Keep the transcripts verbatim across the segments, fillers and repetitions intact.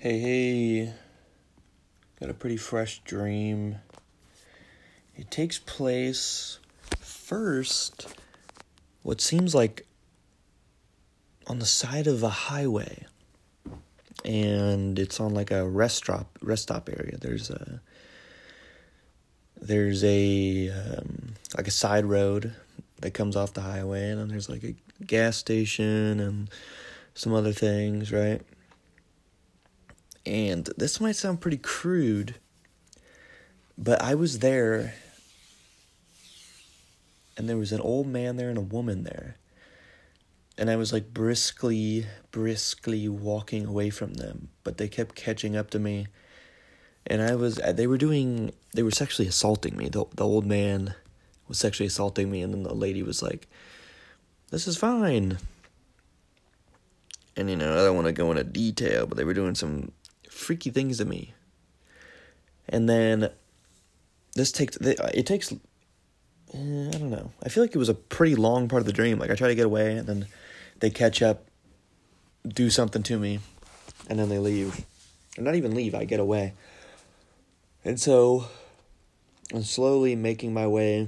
Hey, hey, got a pretty fresh dream. It takes place first, what seems like on the side of a highway. And it's on like a rest stop, rest stop area. There's a, there's a, um, like a side road that comes off the highway. And then there's like a gas station and some other things, right? And this might sound pretty crude, but I was there, and there was an old man there and a woman there. And I was like briskly, briskly walking away from them, but they kept catching up to me. And I was, they were doing, they were sexually assaulting me. The, the old man was sexually assaulting me, and then the lady was like, "This is fine." And, you know, I don't want to go into detail, but they were doing some freaky things to me. And then this takes, it takes, I don't know. I feel like it was a pretty long part of the dream. Like, I try to get away, and then they catch up, do something to me, and then they leave. Or not even leave, I get away. And so, I'm slowly making my way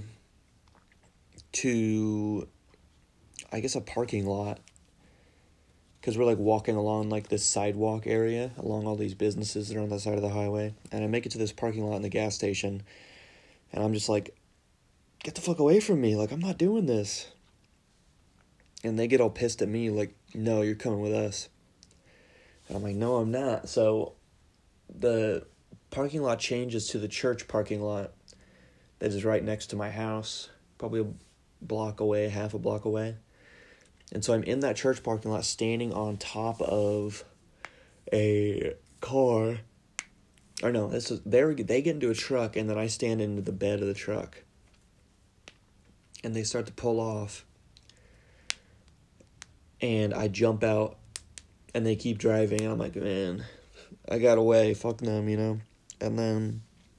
to, I guess, a parking lot. Because we're, like, walking along, like, this sidewalk area, along all these businesses that are on the side of the highway. And I make it to this parking lot in the gas station, and I'm just like, "Get the fuck away from me. Like, I'm not doing this." And they get all pissed at me, like, "No, you're coming with us." And I'm like, "No, I'm not." So the parking lot changes to the church parking lot that is right next to my house, probably a block away, half a block away. And so I'm in that church parking lot standing on top of a car. Or no, this is, they they get into a truck, and then I stand into the bed of the truck. And they start to pull off. And I jump out, and they keep driving. And I'm like, "Man, I got away. Fuck them, you know?" And then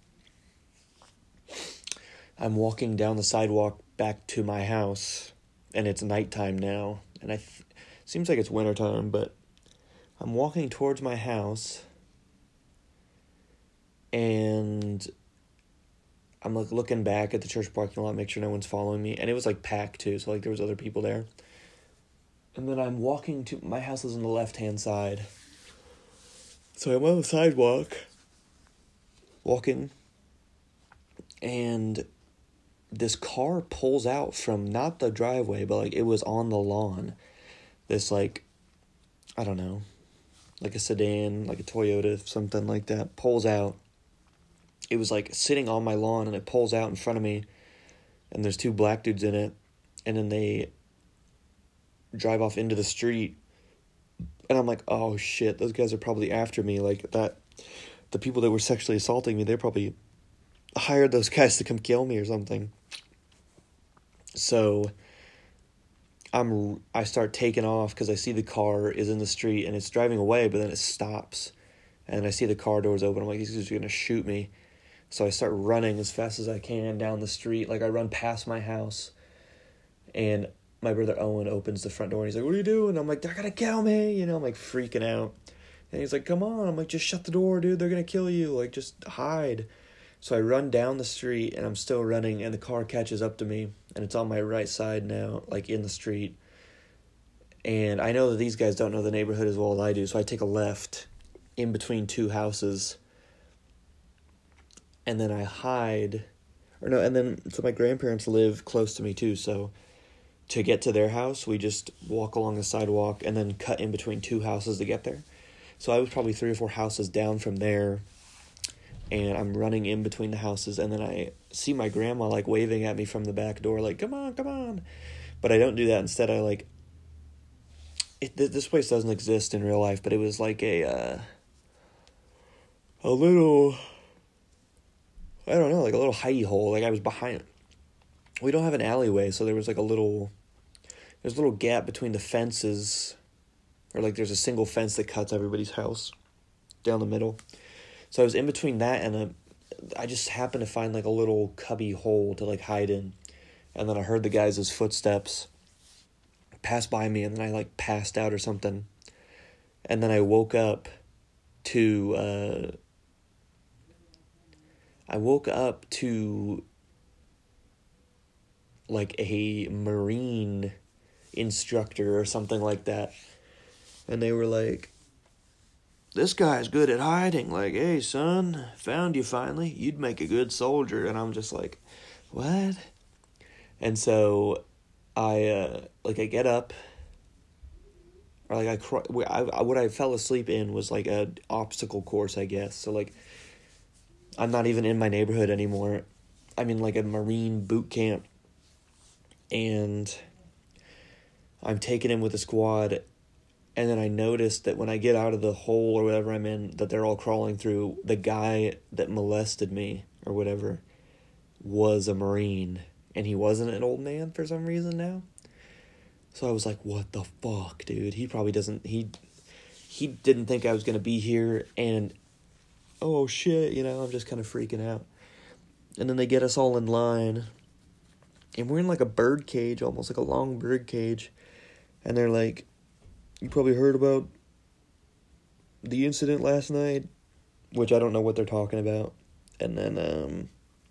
I'm walking down the sidewalk back to my house, and it's nighttime now. And I th- seems like it's wintertime, but I'm walking towards my house, and I'm like looking back at the church parking lot, make sure no one's following me. And it was like packed too, so like there was other people there. And then I'm walking to, my house is on the left-hand side. So I'm on the sidewalk, walking, and this car pulls out from not the driveway, but like it was on the lawn. This like, I don't know, like a sedan, like a Toyota, something like that, pulls out. It was like sitting on my lawn, and it pulls out in front of me, and there's two black dudes in it, and then they drive off into the street, and I'm like, "Oh shit, those guys are probably after me." Like that, the people that were sexually assaulting me, they probably hired those guys to come kill me or something. So I'm I start taking off because I see the car is in the street and it's driving away, but then it stops, and I see the car doors open. I'm like, "These guys are gonna shoot me." So I start running as fast as I can down the street. Like, I run past my house, and my brother Owen opens the front door, and he's like, "What are you doing?" I'm like, "They're gonna kill me," you know, I'm like freaking out. And he's like, "Come on." I'm like, "Just shut the door, dude. They're gonna kill you. Like, just hide." So I run down the street, and I'm still running, and the car catches up to me, and it's on my right side now, like in the street. And I know that these guys don't know the neighborhood as well as I do, so I take a left in between two houses, and then I hide, or no, and then, so my grandparents live close to me too, so to get to their house, we just walk along the sidewalk and then cut in between two houses to get there. So I was probably three or four houses down from there, and I'm running in between the houses, and then I see my grandma, like, waving at me from the back door, like, "Come on, come on." But I don't do that. Instead, I, like, it, this place doesn't exist in real life, but it was like a, uh, a little, I don't know, like a little hidey hole. Like, I was behind, we don't have an alleyway, so there was like a little, there's a little gap between the fences, or like there's a single fence that cuts everybody's house down the middle. So I was in between that and a, I just happened to find like a little cubby hole to like hide in. And then I heard the guys' footsteps pass by me, and then I like passed out or something. And then I woke up, to, uh, I woke up to, like, a Marine instructor or something like that. And they were like, this guy's good at hiding. Like, hey, son, found you finally. You'd make a good soldier. And I'm just like, what? And so I, uh, like, I get up. Or, like, I, cry, I, what I fell asleep in was, like, a obstacle course, I guess. So, like, I'm not even in my neighborhood anymore. I'm in, like, a Marine boot camp. And I'm taken in with a squad. And then I noticed that when I get out of the hole or whatever I'm in, that they're all crawling through, the guy that molested me or whatever was a Marine. And he wasn't an old man for some reason now. So I was like, what the fuck, dude? He probably doesn't, he, he didn't think I was going to be here. And, oh shit, you know, I'm just kind of freaking out. And then they get us all in line. And we're in like a bird cage, almost like a long bird cage. And they're like, you probably heard about the incident last night, which I don't know what they're talking about. And then um,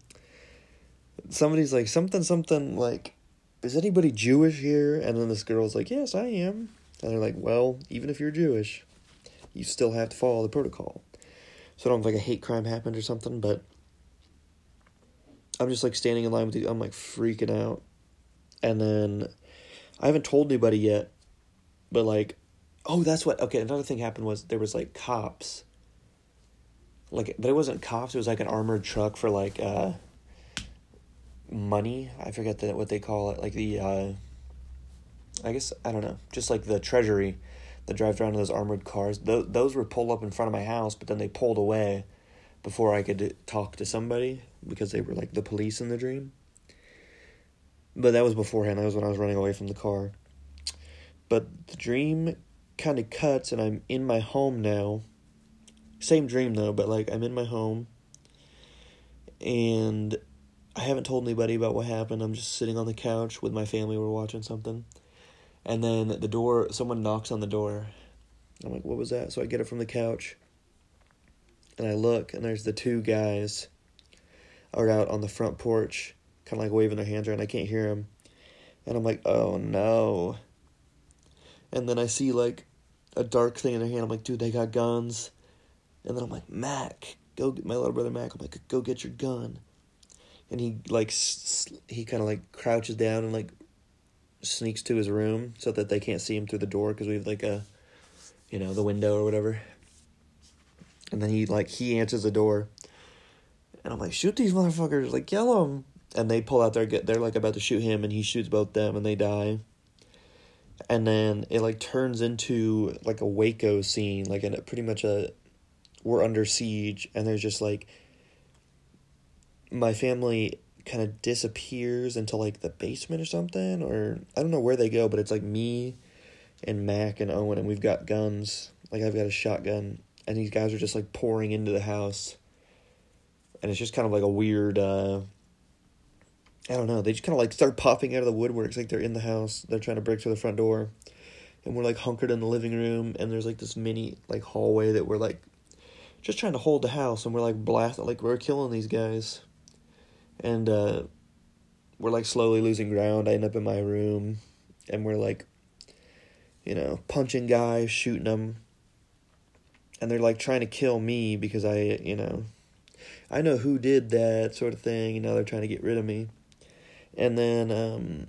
somebody's like, something, something, like, is anybody Jewish here? And then this girl's like, yes, I am. And they're like, well, even if you're Jewish, you still have to follow the protocol. So I don't know if, like, a hate crime happened or something, but I'm just, like, standing in line with you. I'm, like, freaking out. And then I haven't told anybody yet, but, like, oh, that's what, okay, another thing happened was there was, like, cops. Like, but it wasn't cops, it was, like, an armored truck for, like, uh, money. I forget the, what they call it, like, the, uh, I guess, I don't know, just, like, the treasury that drives around in those armored cars. Th- those were pulled up in front of my house, but then they pulled away before I could talk to somebody, because they were, like, the police in the dream. But that was beforehand, that was when I was running away from the car. But the dream kind of cuts, and I'm in my home now. Same dream, though, but, like, I'm in my home. And I haven't told anybody about what happened. I'm just sitting on the couch with my family. We're watching something. And then the door, someone knocks on the door. I'm like, what was that? So I get it from the couch. And I look, and there's the two guys are out on the front porch, kind of like waving their hands around. I can't hear them. And I'm like, oh, no. And then I see, like, a dark thing in their hand. I'm like, dude, they got guns. And then I'm like, Mac, go get my little brother Mac. I'm like, go get your gun. And he, like, s- he kind of, like, crouches down and, like, sneaks to his room so that they can't see him through the door because we have, like, a, you know, the window or whatever. And then he, like, he answers the door. And I'm like, shoot these motherfuckers. Like, yell them. And they pull out their, they're, like, about to shoot him, and he shoots both them, and they die. And then it, like, turns into, like, a Waco scene, like, in a, pretty much a, we're under siege, and there's just, like, my family kind of disappears into, like, the basement or something, or, I don't know where they go, but it's, like, me and Mac and Owen, and we've got guns, like, I've got a shotgun, and these guys are just, like, pouring into the house, and it's just kind of, like, a weird, uh, I don't know, they just kind of, like, start popping out of the woodworks, like, they're in the house, they're trying to break through the front door, and we're, like, hunkered in the living room, and there's, like, this mini, like, hallway that we're, like, just trying to hold the house, and we're, like, blasting, like, we're killing these guys, and, uh, we're, like, slowly losing ground. I end up in my room, and we're, like, you know, punching guys, shooting them, and they're, like, trying to kill me because I, you know, I know who did that sort of thing, and now they're trying to get rid of me. And then, um,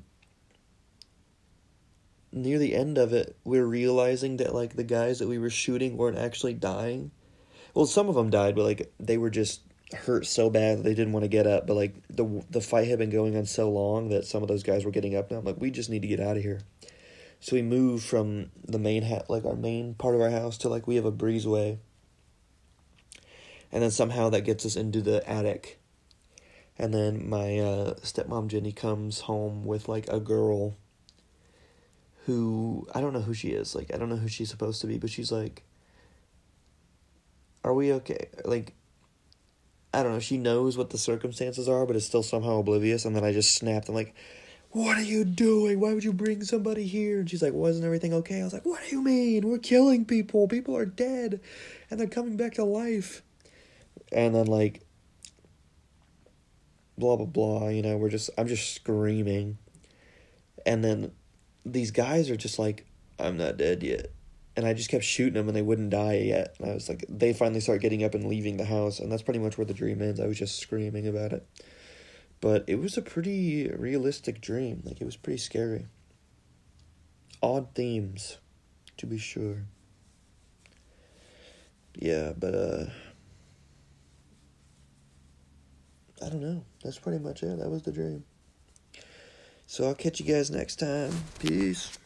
near the end of it, we're realizing that, like, the guys that we were shooting weren't actually dying. Well, some of them died, but, like, they were just hurt so bad that they didn't want to get up. But, like, the the fight had been going on so long that some of those guys were getting up now. I'm like, we just need to get out of here. So we move from the main, ha- like, our main part of our house to, like, we have a breezeway. And then somehow that gets us into the attic. And then my uh, stepmom, Jenny, comes home with, like, a girl who, I don't know who she is. Like, I don't know who she's supposed to be, but she's like, are we okay? Like, I don't know. She knows what the circumstances are, but is still somehow oblivious. And then I just snapped. I'm like, what are you doing? Why would you bring somebody here? And she's like, wasn't everything okay? I was like, what do you mean? We're killing people. People are dead. And they're coming back to life. And then, like, blah, blah, blah, you know, we're just, I'm just screaming. And then these guys are just like, I'm not dead yet. And I just kept shooting them and they wouldn't die yet. And I was like, they finally start getting up and leaving the house. And that's pretty much where the dream ends. I was just screaming about it. But it was a pretty realistic dream. Like, it was pretty scary. Odd themes, to be sure. Yeah, but, uh... I don't know. That's pretty much it. That was the dream. So I'll catch you guys next time. Peace.